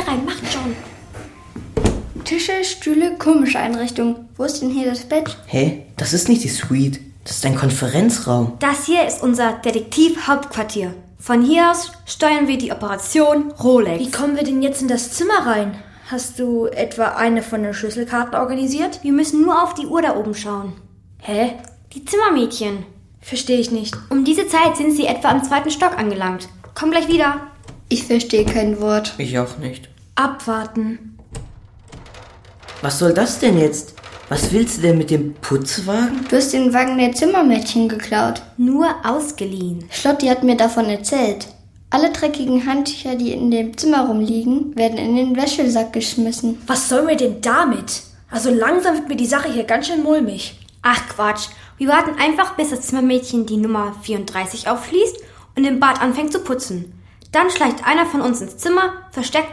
schnell rein, macht schon. Tische, Stühle, komische Einrichtung. Wo ist denn hier das Bett? Hä? Das ist nicht die Suite. Das ist ein Konferenzraum. Das hier ist unser Detektiv-Hauptquartier. Von hier aus steuern wir die Operation Rolex. Wie kommen wir denn jetzt in das Zimmer rein? Hast du etwa eine von den Schlüsselkarten organisiert? Wir müssen nur auf die Uhr da oben schauen. Hä? Die Zimmermädchen. Verstehe ich nicht. Um diese Zeit sind sie etwa am 2. Stock angelangt. Komm gleich wieder. Ich verstehe kein Wort. Ich auch nicht. Abwarten. Was soll das denn jetzt? Was willst du denn mit dem Putzwagen? Du hast den Wagen der Zimmermädchen geklaut. Nur ausgeliehen. Schlotti hat mir davon erzählt. Alle dreckigen Handtücher, die in dem Zimmer rumliegen, werden in den Wäschesack geschmissen. Was sollen wir denn damit? Also langsam wird mir die Sache hier ganz schön mulmig. Ach Quatsch. Wir warten einfach, bis das Zimmermädchen die Nummer 34 aufschließt und im Bad anfängt zu putzen. Dann schleicht einer von uns ins Zimmer, versteckt